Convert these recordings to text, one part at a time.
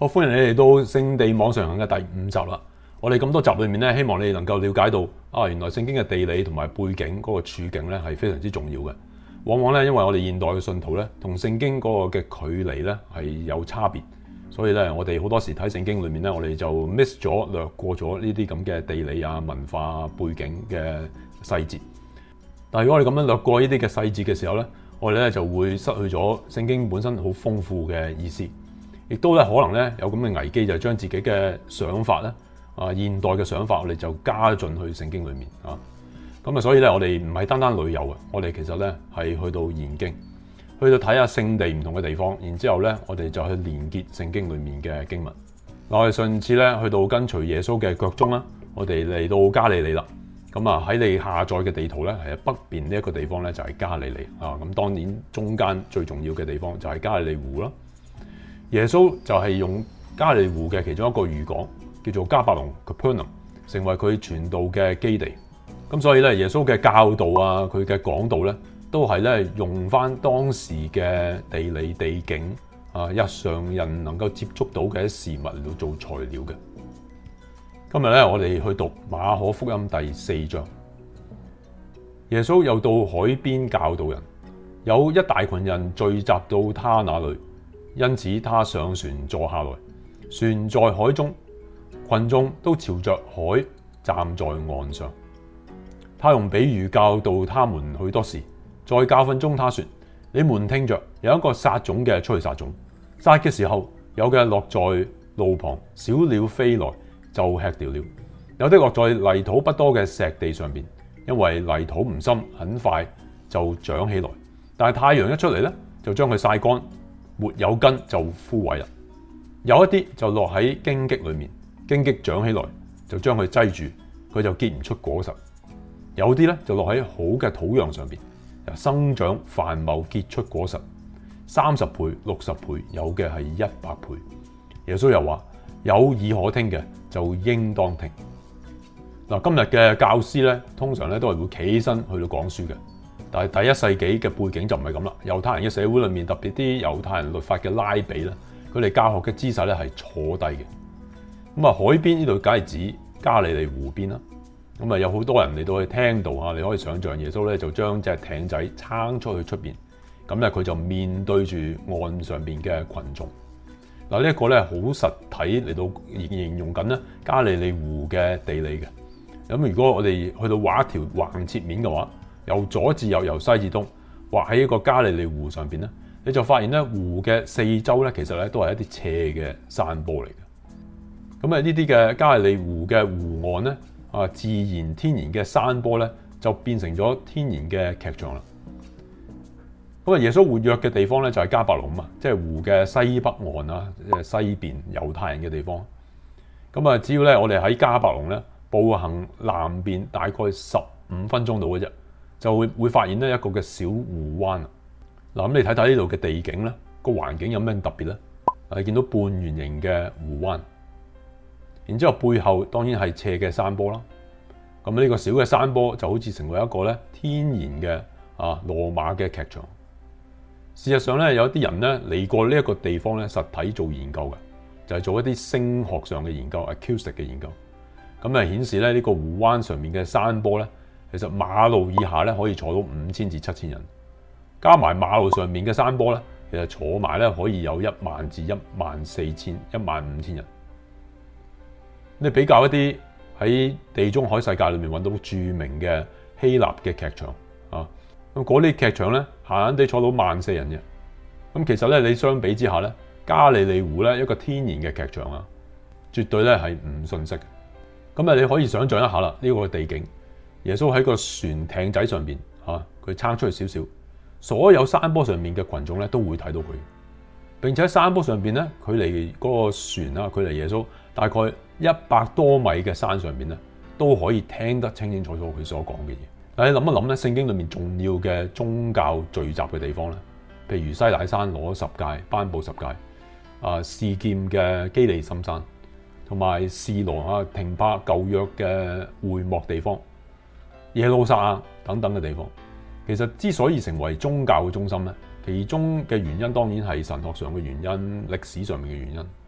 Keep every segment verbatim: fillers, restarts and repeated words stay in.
好，歡迎你嚟到聖地網上行嘅第五集啦。我哋咁多集裏面咧，希望你能夠了解到啊，原來聖經嘅地理同埋背景嗰個處境咧係非常之重要嘅。往往咧，因為我哋現代嘅信徒咧，同聖經嗰個嘅距離咧係有差別，所以咧我哋好多時睇聖經裏面咧，我哋就 miss 咗略過咗呢啲咁嘅地理啊、文化背景嘅細節。但係如果我哋咁樣略過呢啲嘅細節嘅時候咧，我哋咧就會失去咗聖經本身好豐富嘅意思。亦都咧可能咧有咁嘅危機，就係將自己嘅想法咧啊現代嘅想法，我哋就加進去聖經裏面啊。咁啊，所以咧我哋唔係單單旅遊嘅，我哋其實咧係去到研經，去到睇下聖地唔同嘅地方，然之後咧我哋就去連結聖經裏面嘅經文。嗱，我哋上次咧去到跟隨耶穌嘅腳蹤啦，我哋嚟到加利利啦。咁啊喺你下載嘅地圖咧，係北邊呢一個地方咧就係加利利啊。咁當然中間最重要嘅地方就係加利利湖啦。耶穌就係用加利利湖嘅其中一個漁港，叫做迦百農 Capernaum， 成為佢傳道嘅基地。咁所以咧，耶穌嘅教導啊，佢嘅講道咧，都係咧用翻當時嘅地理地景啊，日常人能夠接觸到嘅事物嚟到做材料嘅。今日咧，我哋去讀馬可福音第四章。耶穌又到海邊教導人，有一大群人聚集到他那裏。因此，他上船坐下來，船在海中，群眾都朝着海站在岸上。他用比喻教導他們許多事，在教訓中他說：你們聽着，有一個撒種嘅出去撒種，撒嘅時候，有嘅落在路旁，小鳥飛來就吃掉了；有的落在泥土不多嘅石地上邊，因為泥土唔深，很快就長起來。但係太陽一出嚟咧，就將佢曬乾。沒有根就枯萎啦，有一啲就落喺荊棘裏面，荊棘長起來就將佢擠住，佢就結唔出果實。有啲咧就落喺好嘅土壤上邊，生長繁茂，結出果實，三十倍、六十倍，有嘅係一百倍。耶穌又話：有耳可聽嘅就應當聽。嗱，今日嘅教師咧，通常咧都係會企起身去到講書嘅。但係第一世紀嘅背景就唔係咁啦，猶太人嘅社會裏面，特別啲猶太人律法嘅拉比咧，佢哋教學嘅姿勢咧係坐低嘅。咁啊，海邊呢度梗係指加利利湖邊啦。咁啊，有好多人嚟到去聽道啊，你可以想象耶穌咧就將隻艇仔撐出去出邊，咁咧佢就面對住岸上邊嘅群眾。嗱，呢一個咧好實體嚟到形容緊咧加利利湖嘅地理嘅。咁如果我哋去到畫一條橫切面嘅話，由左至右，由西至東，畫喺一個加利利湖上邊咧，你就發現咧湖嘅四周咧，其實咧都係一啲斜嘅山坡嚟嘅。咁啊，呢啲嘅加利利湖嘅湖岸咧，啊自然天然嘅山坡咧，就變成咗天然嘅劇場啦。咁啊，耶穌活躍嘅地方咧就係迦百農嘛，即係湖嘅西北岸啊，即係西邊猶太人嘅地方。咁啊，只要咧我哋喺迦百農咧步行南邊大概十五分鐘到嘅啫。就會會發現咧一個嘅小湖灣。嗱，咁你睇睇呢度嘅地景咧，個環境有咩特別咧？你見到半圓形嘅湖灣，然之後背後當然係斜嘅山坡啦。咁呢個小嘅山坡就好似成為一個咧天然嘅啊羅馬嘅劇場。事實上咧，有啲人咧嚟過呢一個地方咧實體做研究嘅，就係做一啲聲學上嘅研究 acoustic 嘅研究。咁啊顯示咧呢個湖灣上面嘅山坡咧。其實馬路以下咧可以坐到五千至七千人，加埋馬路上面嘅山坡咧，其實坐埋咧可以有一萬至一萬四千、一萬五千人。你比較一啲喺地中海世界裏面揾到著名嘅希臘嘅劇場啊，咁嗰啲劇場咧閒閒地坐到萬四人嘅。咁其實咧你相比之下咧，加利利湖咧一個天然嘅劇場啊，絕對咧係唔遜色嘅。咁啊，你可以想象一下啦，呢個地景。耶穌喺個船艇仔上邊，嚇佢撐出去少少，所有山坡上面嘅群眾咧都會睇到佢。並且喺山坡上邊咧，距離嗰個船啊，距離耶穌大概一百多米嘅山上邊咧，都可以聽得清清楚楚佢所講嘅嘢。但你諗一諗咧，聖經裏面重要嘅宗教聚集嘅地方咧，譬如西乃山攞十誡、頒布十誡，啊示劍嘅基利心山，同埋示羅啊停泊舊約嘅會幕地方。耶路撒冷等等嘅地方，其實之所以成為宗教嘅中心咧，其中嘅原因當然係神學上嘅原因、歷史上面嘅原因。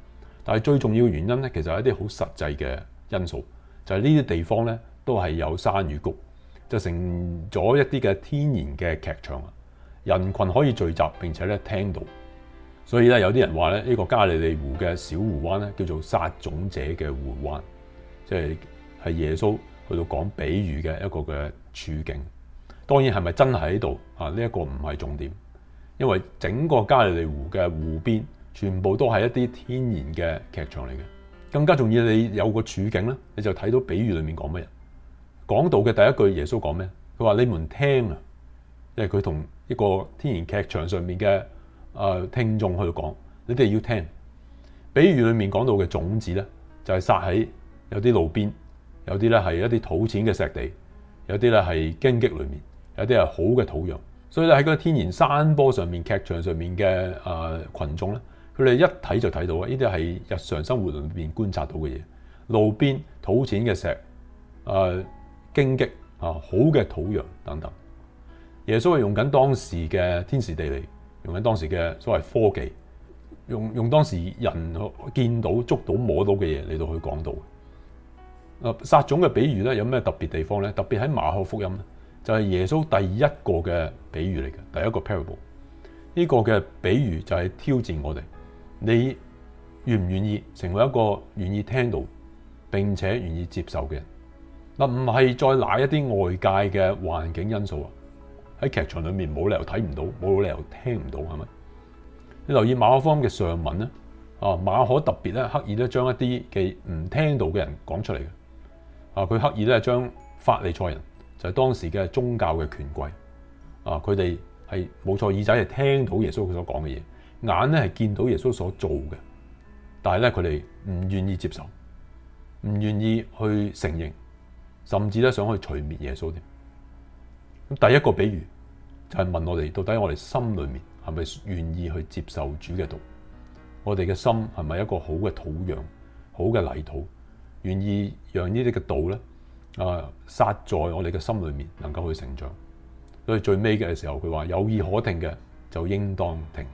但係最重要嘅原因咧，其實係一啲好實際嘅因素，就係呢啲地方咧都係有山與谷，就成咗一啲嘅天然嘅劇場啊！人群可以聚集並且咧聽到，所以咧有啲人話咧呢個加利利湖嘅小湖灣咧叫做撒種者嘅湖灣，即係係耶穌去到講比喻嘅一個嘅處境。當然係咪真係喺度啊？呢一個唔係重點，因為整個加利利湖嘅湖邊全部都係一啲天然嘅劇場嚟嘅。更加重要，你有個處境咧，你就睇到比喻裡面講乜嘢。講道嘅第一句，耶穌講咩？佢話：你們聽啊！因為佢同一個天然劇場上面嘅誒、呃、聽眾去講，你哋要聽。比喻裡面講到嘅種子咧，就係、是、撒喺有啲路邊，有啲咧係一啲土淺嘅石地，有啲咧係荊棘裡面，有啲係好嘅土壤。所以咧喺嗰個天然山坡上面、劇場上面嘅誒羣眾咧，佢哋一睇就睇到啊！呢啲係日常生活裏面觀察到嘅嘢，路邊土淺嘅石、誒、呃、荊棘啊、好嘅土壤等等。耶穌係用緊當時嘅天時地利，用緊當時嘅所謂科技，用用當時人見到、捉到、摸到嘅嘢嚟到去講道。誒撒種嘅比喻咧，有咩特別地方咧？特別喺馬可福音咧，就係耶穌第一個嘅比喻嚟嘅，第一個 parable。呢個嘅比喻就係挑戰我哋，你願唔願意成為一個願意聽到並且願意接受嘅人？嗱，唔係再賴一啲外界嘅環境因素啊！喺劇場裏面冇理由睇唔到，冇理由聽唔到，係咪？你留意馬可福音嘅上文咧，啊馬可特別咧刻意咧將一啲嘅唔聽到嘅人講出嚟嘅，啊佢刻意咧將法利賽人就係當時嘅宗教嘅權貴，啊佢哋係冇錯，耳仔係聽到耶穌佢所講嘅嘢，眼咧係見到耶穌所做嘅，但係咧佢哋唔願意接受，唔願意去承認，甚至咧想去除滅耶穌添。咁第一個比喻就係問我哋，到底我哋心裏面係咪願意去接受主嘅道？我哋嘅心係咪一個好嘅土壤、好嘅泥土，願意讓呢啲嘅道咧啊撒在我哋嘅心裏面，能夠去成長。所以最尾嘅時候，佢話有耳可聽嘅就應當聽。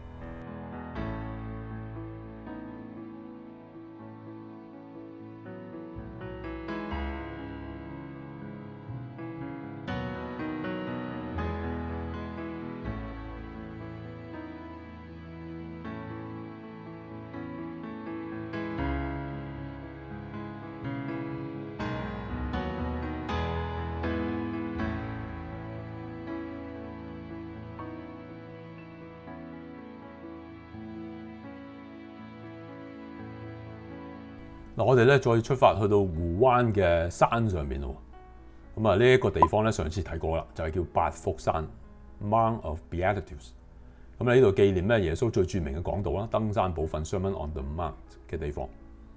嗱，我哋咧再出發去到湖灣嘅山上面咯。咁啊，呢一個地方咧，上次睇過啦，就係叫八福山 （Mount of Beatitudes）。咁喺呢度紀念咧耶穌最著名嘅講道啦，登山寶訓 （Sermon on the Mount） 嘅地方。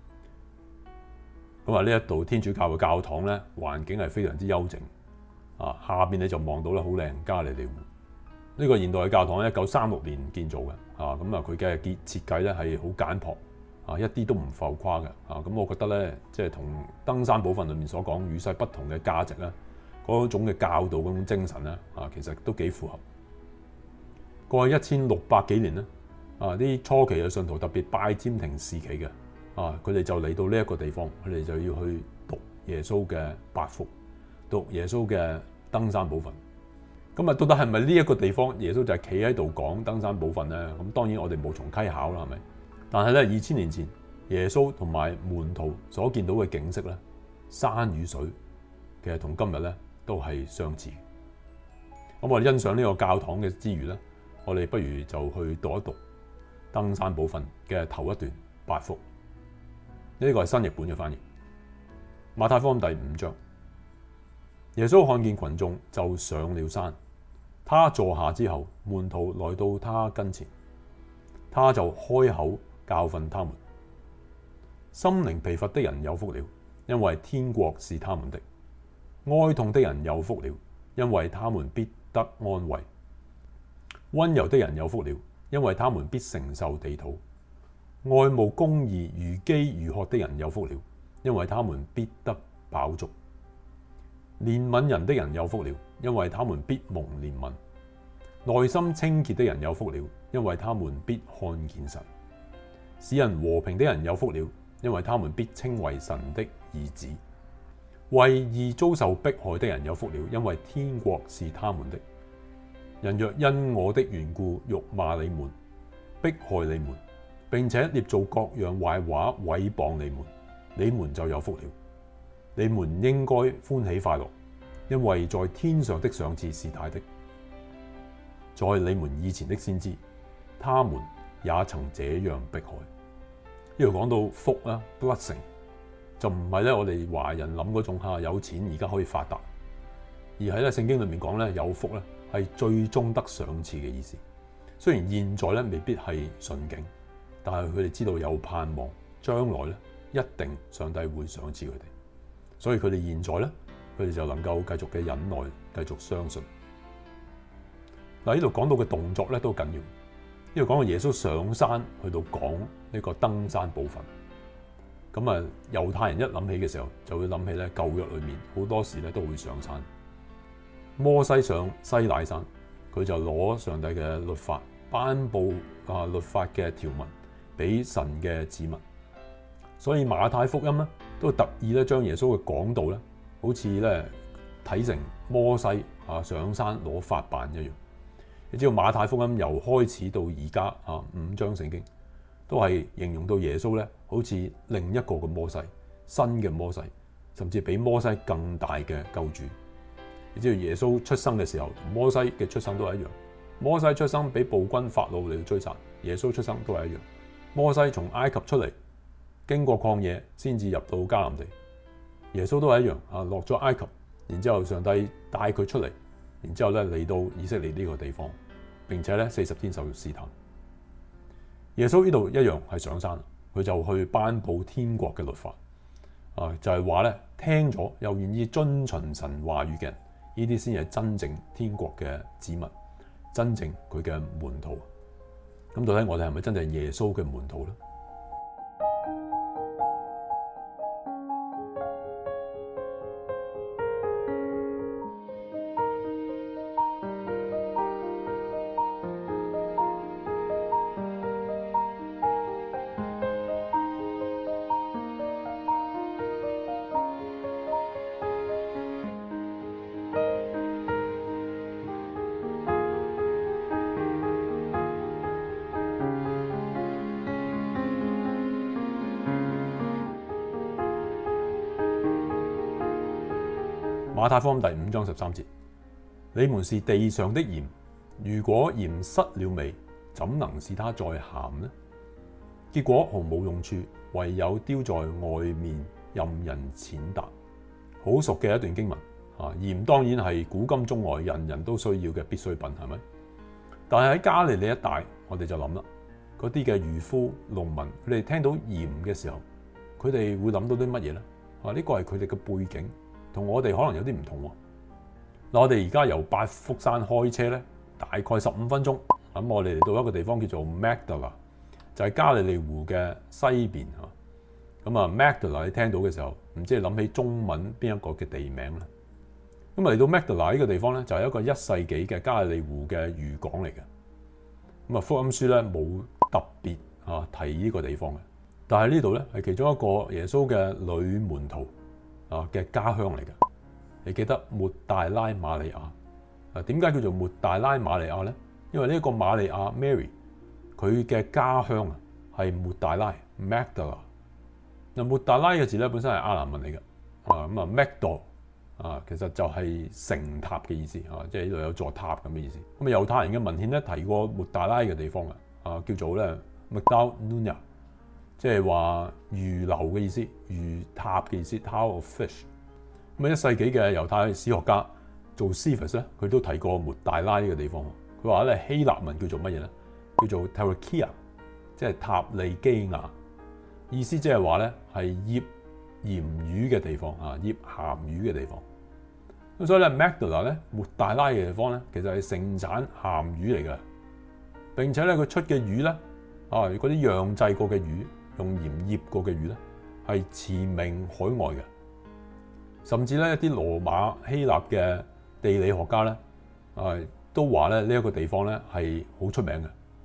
咁啊，呢一度天主教嘅教堂咧，環境係非常之幽靜。啊，下邊你就望到咧好靚加利利湖。呢個現代嘅教堂咧，一九三六年建造嘅。啊，咁啊，佢嘅結設計咧係好簡樸。啊，一啲都唔浮誇嘅啊！咁我覺得咧，即係同登山寶訓裏面所講與世不同嘅價值咧，嗰種嘅教導嗰種精神咧，啊，其實都幾符合。過去一千六百幾年咧，啊，啲初期嘅信徒特別拜占庭時期嘅啊，佢哋就嚟到呢一個地方，佢哋就要去讀耶穌嘅八福，讀耶穌嘅登山寶訓。咁啊，到底係咪呢一個地方耶穌就係企喺度講登山寶訓咧？咁當然我哋無從稽考啦，係咪？但係咧，二千年前耶穌同埋門徒所見到嘅景色咧，山與水，其實同今日咧都係相似。咁我哋欣賞呢個教堂嘅之餘咧，我哋不如就去讀一讀登山寶訓嘅頭一段八福。呢個係新譯本嘅翻譯。馬太福音第五章，耶穌看見群眾，就上了山。他坐下之後，門徒來到他跟前，他就開口教訓他們。心靈疲乏的人有福了，因為天國是他們的；哀痛的人有福了，因為他們必得安慰；溫柔的人有福了，因為他們必承受地土；愛慕公義如飢如渴的人有福了，因為他們必得飽足；憐憫人的人有福了，因為他們必蒙憐憫；內心清潔的人有福了，因為他們必看見神。 使人和平的人有福了，因為他們必稱為神的兒子。為義遭受迫害的人有福了，因為天國是他們的。人若因我的緣故辱罵你們、迫害你們，並且捏造各樣壞話毀謗你們，你們就有福了。你們應該歡喜快樂，因為在天上的賞賜是大的。在你們以前的先知，他們也曾這樣迫害。呢度講到福啦 blessing， 就唔係咧我哋華人諗嗰種嚇有錢而家可以發達，而喺咧聖經裏面講咧有福咧係最終得賞賜嘅意思。雖然現在咧未必係順境，但係佢哋知道有盼望，將來咧一定上帝會賞賜佢哋，所以佢哋現在咧佢哋就能夠繼續嘅忍耐，繼續相信。嗱，呢度講到嘅動作咧都緊要。呢度講到耶穌上山去到講呢個登山寶訓，咁啊猶太人一諗起嘅時候，就會諗起咧舊約裏面好多時咧都會上山。摩西上西乃山，佢就攞上帝嘅律法，頒布啊律法嘅條文俾神嘅子民。所以馬太福音咧都特意咧將耶穌嘅講道咧，好似咧睇成摩西啊上山攞法版一樣。你知道馬太福音由開始到而家啊五章聖經，都係形容到耶穌咧，好似另一個嘅摩西，新嘅摩西，甚至比摩西更大嘅救主。你知道耶穌出生嘅時候，同摩西嘅出生都係一樣。摩西出生俾暴君法老嚟追殺，耶穌出生都係一樣。摩西從埃及出嚟，經過曠野先至入到迦南地，耶穌都係一樣啊，落咗埃及，然之後上帝帶佢出嚟，然之後咧嚟到以色列呢個地方，並且咧四十天受試探。耶穌呢度一樣係上山，佢就去頒布天國嘅律法啊，就係話咧聽咗又願意遵循神話語嘅人，呢啲先係真正天國嘅子民，真正佢嘅門徒。咁到底我哋係咪真正耶穌嘅門徒咧？馬太福音第五章十三節：你們是地上的鹽，如果鹽失了味，怎能使它再鹹呢？結果毫無用處，唯有丟在外面任人踐踏。好熟嘅一段經文啊！鹽當然係古今中外人人都需要嘅必需品，係咪？但係喺加利利一帶，我哋就諗啦，嗰啲嘅漁夫、農民，佢哋聽到鹽嘅時候，佢哋會諗到啲乜嘢咧？啊，呢個係佢哋嘅背景。同我哋可能有啲唔同喎。嗱，我哋而家由八福山開車咧，大概十五分鐘。咁我哋嚟到一個地方叫做 Magdala，就係加利利湖嘅西邊嚇。咁啊 Magdala 你聽到嘅時候，唔知你諗起中文邊一個嘅地名咧？咁啊嚟到 Magdala 呢個地方咧，就係一個一世紀嘅加利利湖嘅漁港嚟嘅。咁啊福音書咧冇特別啊提呢個地方嘅，但係呢度咧係其中一個耶穌嘅女門徒啊嘅家鄉嚟嘅。你記得抹大拉瑪利亞啊？點解叫做抹大拉瑪利亞咧？因為呢個瑪利亞 Mary 佢嘅家鄉啊係抹大拉 Magdala。嗱，抹大拉嘅字咧本身係亞蘭文嚟嘅啊，咁啊 Magdal 啊，其實就係城塔嘅意思啊，即係呢度有座塔咁嘅意思。咁啊猶太人嘅文獻咧提過抹大拉嘅地方啊，啊叫做咧 Magdal Nunya， 即係話魚樓嘅意思，魚塔嘅意思 Tower of Fish。咁啊一世紀嘅猶太史學家做 Josephus 咧，佢都提過抹大拉呢個地方。佢話咧希臘文叫做乜嘢咧？叫做 Tarikia， 即係塔利基亞，意思即係話咧係醃鹽魚嘅地方啊，醃鹹魚嘅地方。咁所以咧 Magdala 咧抹大拉嘅地方咧，其實係盛產鹹魚嚟嘅。並且咧佢出嘅魚咧啊，嗰啲釀製過嘅魚，用鹽醃過嘅魚咧，係馳名海外嘅。甚至咧一啲羅馬希臘嘅地理學家咧啊，都話咧呢一個地方咧係好出名嘅。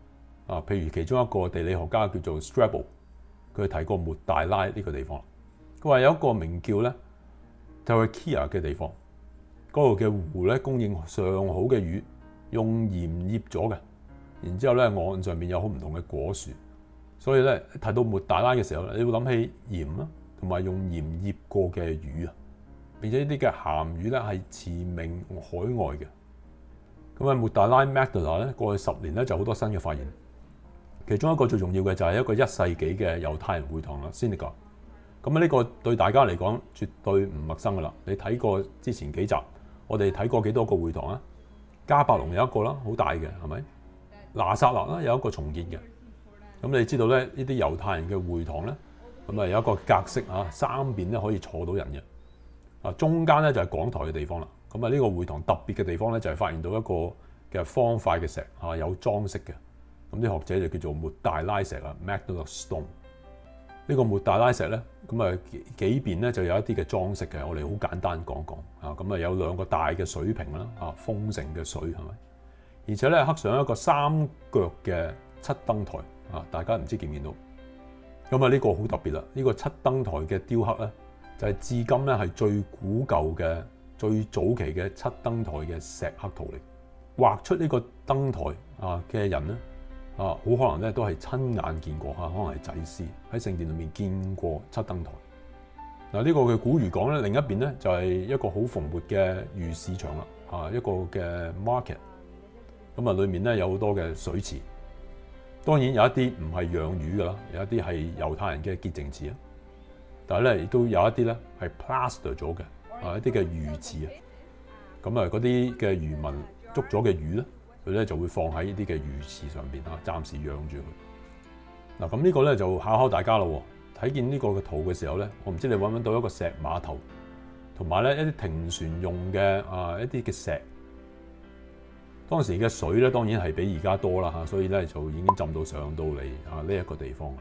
啊，譬如其中一個地理學家叫做 Strabo， 佢提過抹大拉呢個地方。佢話有一個名叫咧 Tarichaea 嘅地方，嗰度嘅湖咧供應上好嘅魚，用鹽醃咗嘅。然之後咧岸上面有好唔同嘅果樹，所以咧提到抹大拉嘅時候咧，你會諗起鹽啦，同埋用鹽醃過嘅魚啊。並且呢啲嘅鹹魚咧係馳名海外嘅。咁啊，抹大拉 Magdala 咧過去十年咧就好多新嘅發現，其中一個最重要嘅就係一個一世紀嘅猶太人會堂啦 Synagogue。咁啊，呢個對大家嚟講絕對唔陌生噶啦。你睇過之前幾集，我哋睇過幾多個會堂啊？迦百農有一個啦，好大嘅係咪？拿撒勒啦有一個重建嘅。咁你知道咧呢啲猶太人嘅會堂咧，咁啊有一個格式啊，三邊咧可以坐到人嘅。啊，中間咧就係講台嘅地方啦。咁啊，呢個會堂特別嘅地方咧，就係發現到一個嘅方塊嘅石啊，有裝飾嘅。咁啲學者就叫做抹大拉石啊 ，Magdala Stone。呢個抹大拉石咧，咁啊幾幾邊咧就有一啲嘅裝飾嘅。我哋好簡單講講啊。咁啊有兩個大嘅水瓶啦，啊豐盛嘅水係咪？而且咧刻上一個三腳嘅七燈台啊，大家唔知見唔見到？咁啊呢個好特別啦。呢個七燈台嘅雕刻咧，就係至今咧係最古舊嘅、最早期嘅七燈台嘅石刻圖嚟。畫出呢個燈台啊嘅人咧啊，好可能咧都係親眼見過嚇，可能係祭司喺聖殿裏面見過七燈台。嗱、這、呢個嘅古漁港咧，另一邊咧就係一個好蓬勃嘅魚市場啦，啊一個嘅 market。咁啊，裏面咧有好多嘅水池，當然有一啲唔係養魚噶啦，有一啲係猶太人嘅潔淨池啊。但係咧亦都有一啲咧係 plaster 咗嘅啊，一啲嘅魚池啊。咁啊，嗰啲嘅漁民捉咗嘅魚咧，佢咧就會放喺呢啲嘅魚池上邊啊，暫時養住佢。嗱，咁呢個咧就考考大家咯。睇見呢個嘅圖嘅時候咧，我唔知你揾唔揾到一個石碼頭，同埋咧一啲停船用嘅啊一啲嘅石。當時嘅水咧當然係比而家多啦嚇，所以咧就已經浸到上到嚟啊呢一個地方啦。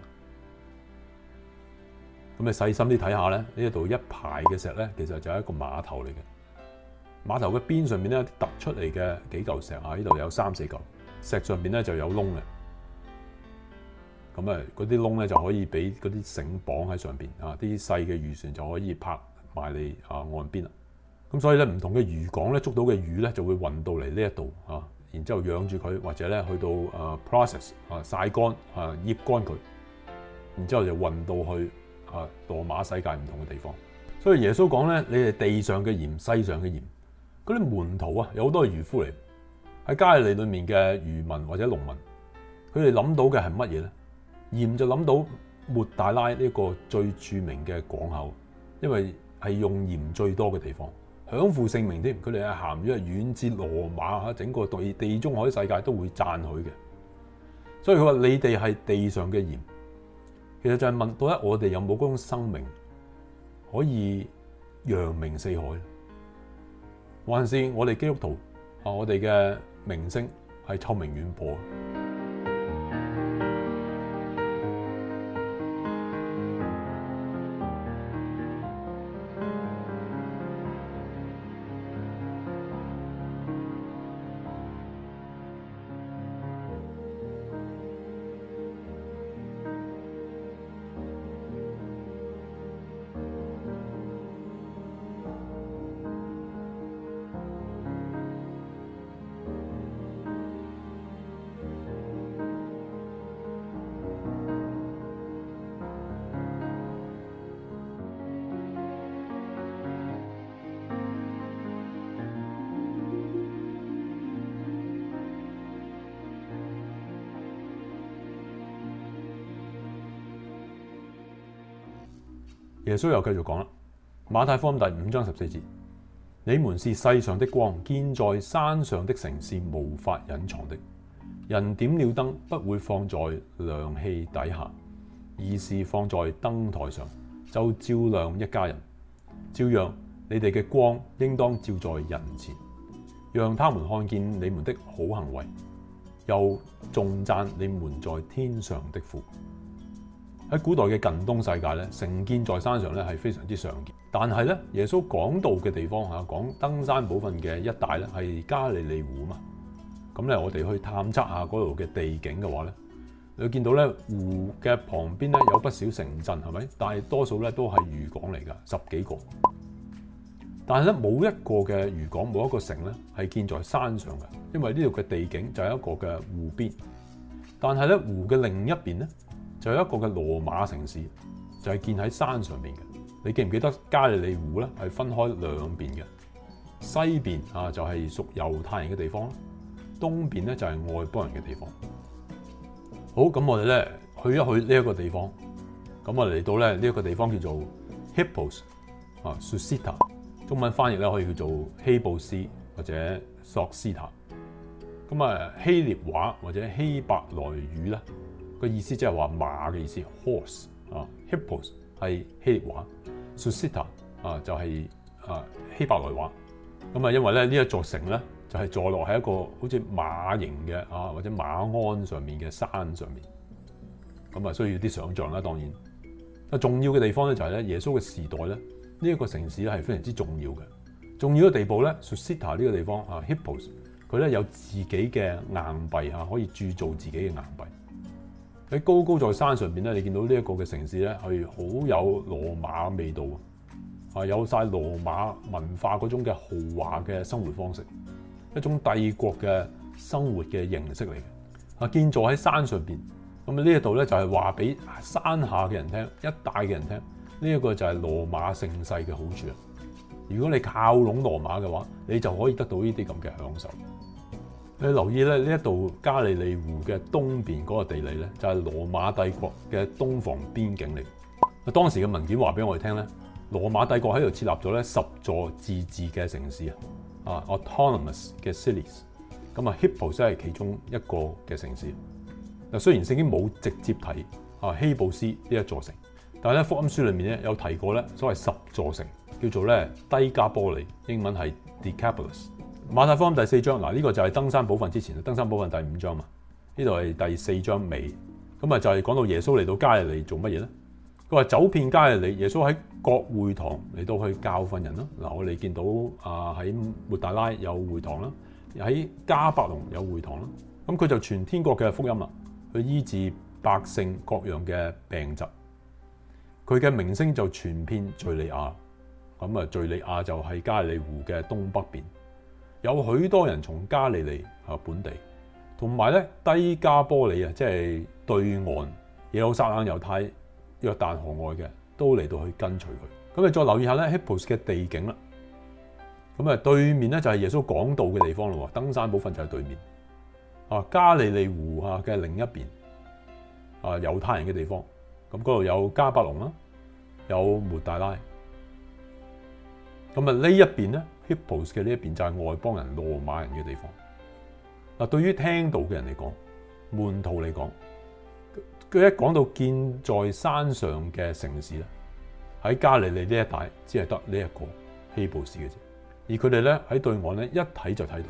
咁你細心啲睇下咧，呢一度一排嘅石咧，其實就係一個碼頭嚟嘅。碼頭嘅邊上面咧有啲突出嚟嘅幾嚿石啊，呢度有三四嚿石上邊咧就有窿嘅。咁啊，嗰啲窿咧就可以俾嗰啲繩綁喺上邊啊，啲細嘅漁船就可以泊埋嚟啊岸邊啦。咁所以咧，唔同嘅漁港咧捉到嘅魚咧就會運到嚟呢一度啊，然之後養住佢，或者咧去到啊 process 啊曬乾啊醃乾佢，然之後就運到去啊羅馬世界唔同嘅地方。所以耶穌講咧，你哋地上嘅鹽，世上嘅鹽。嗰啲門徒啊，有好多係漁夫嚟，喺加利利裏面嘅漁民或者農民，佢哋諗到嘅係乜嘢咧？鹽就諗到抹大拉呢個最著名嘅港口，因為係用鹽最多嘅地方。享負盛名添，佢哋嘅鹹魚係遠至羅馬嚇，整個地地中海世界都會讚許嘅。所以佢話：你哋係地上嘅鹽，其實就係問到咧，我哋有冇嗰種生命可以揚名四海？還是我哋基督徒啊，我哋嘅名聲係臭名遠播？耶穌又繼續講啦，《馬太福音》第五章十四節：你們是世上的光，建在山上的城是無法隱藏的。人點了燈，不會放在量器底下，而是放在燈台上，就照亮一家人。照樣，你哋嘅光應當照在人前，讓他們看見你們的好行為，又頌讚你們在天上的父。喺古代嘅近東世界咧，城建在山上咧係非常之常見。但係咧，耶穌講道嘅地方嚇，講登山寶訓嘅一帶咧係加利利湖啊嘛。咁咧，我哋去探測下嗰度嘅地景嘅話咧， 你見到咧湖嘅旁邊咧有不少城鎮，係咪？但係多數咧都係漁港嚟㗎，十幾個。但係咧冇一個嘅漁港，冇一個城咧係建在山上嘅，因為呢度嘅地景就係一個嘅湖邊。但係咧湖嘅另一邊咧就有一個嘅羅馬城市，就係建喺山上邊嘅。你記唔記得加利利湖咧係分開兩邊嘅？西邊啊就係屬猶太人嘅地方，東邊咧就係外邦人嘅地方。好，咁我哋咧去一去呢一個地方，咁我哋嚟到咧呢一個地方叫做 Hippos 啊 Susita， 中文翻譯咧可以叫做希布斯或者索斯塔。咁啊希臘話或者希伯來語咧個意思即係話馬嘅意思 horse 啊 Hippos 係希臘話 Susita 啊就係啊希伯來話。咁啊因為咧呢一座城咧就係坐落喺一個好似馬形嘅啊或者馬鞍上面嘅山上面，咁啊需要啲想像啦。當然啊重要嘅地方咧就係咧耶穌嘅時代咧呢一個城市咧係非常之重要嘅，重要嘅地步咧 Susita 呢個地方啊 Hippos 佢咧有自己嘅硬幣啊，可以鑄造自己嘅硬幣。喺高高在山上邊咧，你見到呢一個嘅城市咧係好有羅馬味道啊，有晒羅馬文化嗰種嘅豪華嘅生活方式。一種帝國嘅生活嘅形式嚟嘅，啊建造喺山上邊，咁啊呢一度咧就係話俾山下嘅人聽，一帶嘅人聽，呢一個就係羅馬盛世嘅好處啊！如果你靠攏羅馬嘅話，你就可以得到呢啲咁嘅享受。你留意咧，呢一度加利利湖嘅東邊嗰個地理咧，就係羅馬帝國嘅東防邊境嚟。啊，當時嘅文件話俾我哋聽咧，羅馬帝國喺度設立咗咧十座自治嘅城市啊。啊 autonomous 嘅 cities， 咁啊 Hippos 真係其中一個嘅城市。嗱，雖然聖經冇直接提啊希布斯呢一座城，但係咧福音書裏面咧有提過咧所謂十座城，叫做咧低加波利，英文係 Decapolis。馬太福音第四章，嗱、這、呢個就係登山寶訓之前，登山寶訓第五章嘛，呢度係第四章尾，咁啊就係講到耶穌嚟到加利利做乜嘢咧？佢話走遍加利利，耶穌喺各會堂嚟到去教訓人啦。嗱，我哋見到啊喺抹大拉有會堂啦，喺迦百農有會堂啦。咁佢就傳天國嘅福音啦，去醫治百姓各樣嘅病疾。佢嘅名聲就傳遍敍利亞。咁啊，敍利亞就係加利利湖嘅東北邊，有許多人從加利利啊本地，同埋咧低加波利啊，即係對岸耶路撒冷猶太約旦河外嘅都嚟到去跟隨佢。咁你再留意下咧 Hippos 嘅地景啦。咁啊對面咧就係耶穌講道嘅地方咯，登山寶訓就係對面。啊加利利湖啊嘅另一邊啊猶太人嘅地方，咁嗰度有迦百農啦，有抹大拉。咁啊呢一邊咧 Hippos 嘅呢一邊就係外邦人羅馬人嘅地方。嗱，對於聽道嘅人嚟講，門徒嚟講，佢一講到建在山上嘅城市咧，喺加利利呢一帶只係得呢一個希布斯嘅啫，而佢哋咧喺對岸咧一睇就睇到。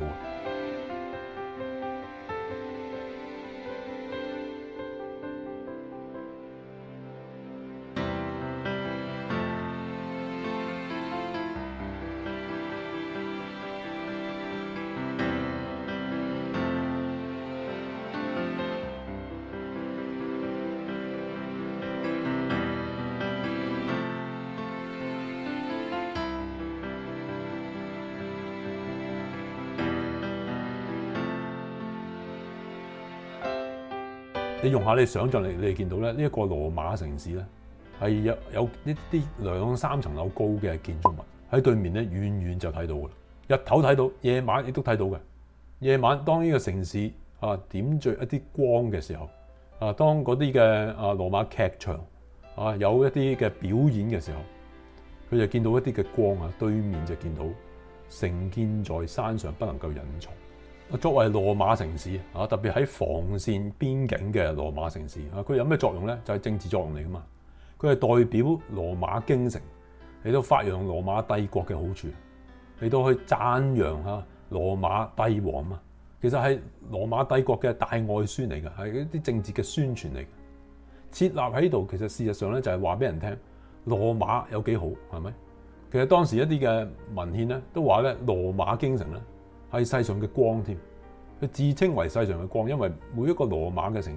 你用下你想像力，你哋見到咧呢一個羅馬城市咧係有有一啲兩三層樓高嘅建築物喺對面咧，遠遠就睇到㗎啦。日頭睇到，夜晚亦都睇到嘅。夜晚當呢個城市啊點綴一啲光嘅時候，啊當嗰啲嘅啊羅馬劇場啊有一啲嘅表演嘅時候，佢就見到一啲嘅光啊，對面就見到城建在山上，不能夠隱藏。作為羅馬城市啊，特別喺防線邊境嘅羅馬城市啊，佢有咩作用咧？就係政治作用嚟噶嘛。佢係代表羅馬京城嚟到發揚羅馬帝國嘅好處，嚟到去讚揚嚇羅馬帝王嘛。其實係羅馬帝國嘅大外宣嚟嘅，係一啲政治嘅宣傳嚟嘅。設立喺度，其實事實上咧就係話俾人聽羅馬有幾好，係咪？其實當時一啲嘅文獻咧都話咧羅馬京城咧係世上嘅光添，佢自稱為世上嘅光，因為每一個羅馬嘅城市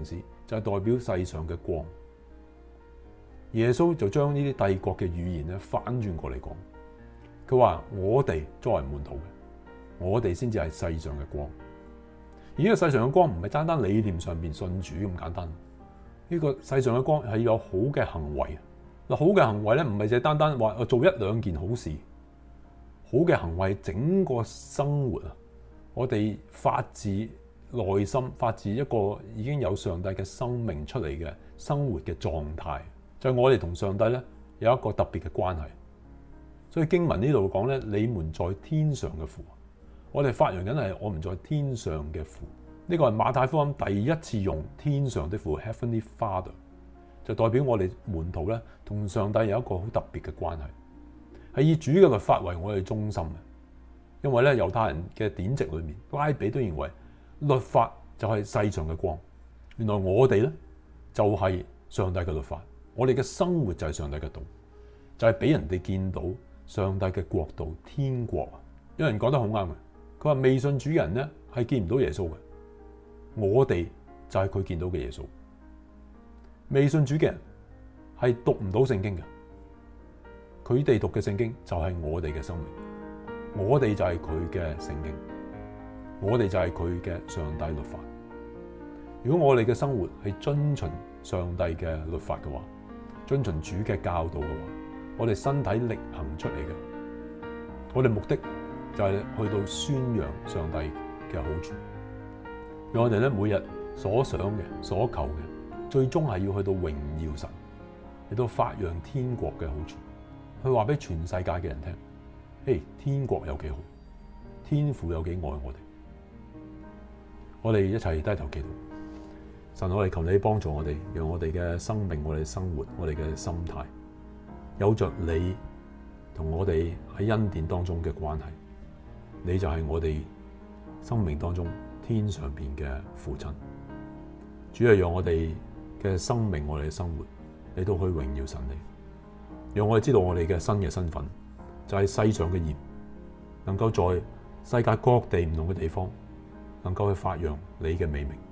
就係代表世上嘅光。耶穌就將呢啲帝國嘅語言咧反轉過嚟講，佢話我哋作為門徒嘅，我哋先至係世上嘅光。而呢個世上嘅光唔係單單理念上邊信主咁簡單，呢個世上嘅光係有好嘅行為。嗱，好嘅行為咧唔係淨係單單話我做一兩件好事，好嘅行為整個生活啊，我哋發自內心、發自一個已經有上帝嘅生命出嚟嘅生活嘅狀態，就係我哋同上帝咧有一個特別嘅關係。所以經文呢度講咧，你們在天上嘅父，我哋發揚緊係我們在天上嘅父。呢個係馬太福音第一次用天上的父 Heavenly Father， 就代表我哋門徒咧同上帝有一個好特別嘅關係，係以主嘅律法為我哋中心嘅。因為咧猶太人嘅典籍裏面，拉比都認為律法就係世上嘅光。原來我哋咧就係上帝嘅律法，我哋嘅生活就係上帝嘅道，就係俾人哋見到上帝嘅國度天國啊！有人講得好啱嘅，佢話未信主嘅人咧係見唔到耶穌嘅，我哋就係佢見到嘅耶穌。未信主嘅人係讀唔到聖經嘅，佢哋讀嘅聖經就係我哋嘅生命，我哋就係佢嘅聖經，我哋就係佢嘅上帝律法。如果我哋嘅生活係遵循上帝嘅律法嘅話，遵循主嘅教導嘅話，我哋身體力行出嚟嘅，我哋目的就係去到宣揚上帝嘅好處，讓我哋咧每日所想嘅、所求嘅，最終係要去到榮耀神，嚟到發揚天國嘅好處，去話俾全世界嘅人聽，嘿，天國有幾好，天父有幾愛我哋。我哋一齊低頭祈禱，神，我哋求你幫助我哋，讓我哋嘅生命、我哋嘅生活、我哋嘅心態，有着你同我哋喺恩典當中嘅關係。你就係我哋生命當中天上邊嘅父親。主係讓我哋嘅生命、我哋嘅生活，你都可以榮耀神你，讓我哋知道我哋嘅新嘅身份就係世上嘅鹽，能夠在世界各地唔同嘅地方，能夠去發揚你嘅美名，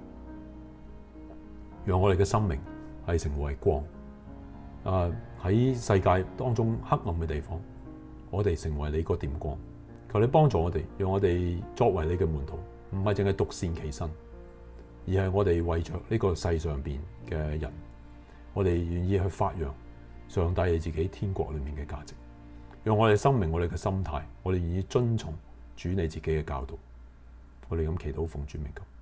讓我哋嘅生命係成為光。啊，喺世界當中黑暗嘅地方，我哋成為你個點光。求你幫助我哋，讓我哋作為你嘅門徒，唔係淨係獨善其身，而係我哋為着呢個世上邊嘅人，我哋願意去發揚上帝你自己天國裏面嘅價值，讓我哋生命、我哋嘅心態，我哋願意遵從主你自己嘅教導。我哋咁祈禱奉主名求。